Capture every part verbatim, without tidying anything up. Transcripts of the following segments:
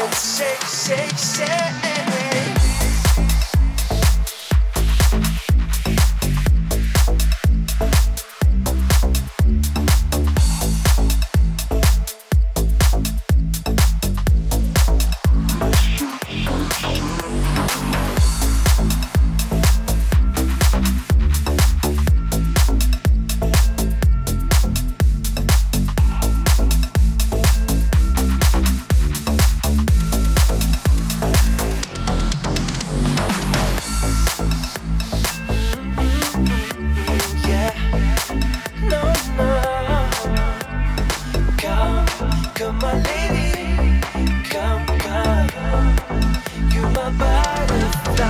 Let's shake, shake, shake. Come, my lady, come, come. You're my butterfly,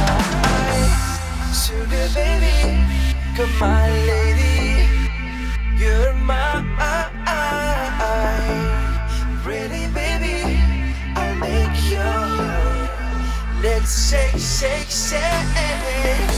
sugar baby. Come, my lady, you're my pretty baby. I'll make you. Let's shake, shake, shake.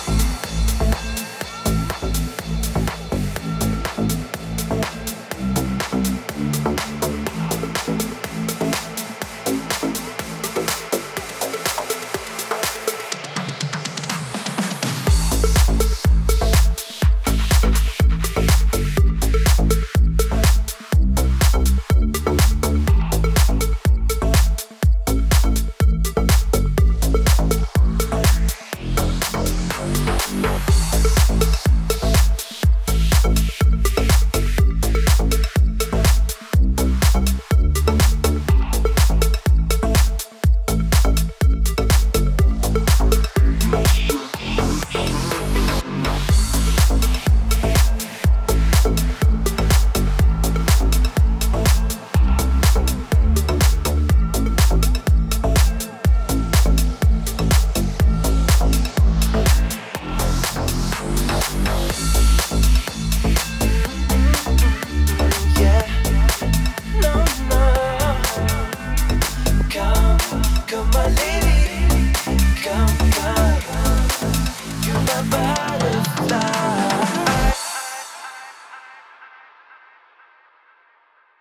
Come, my lady, come, come. You're my butterfly.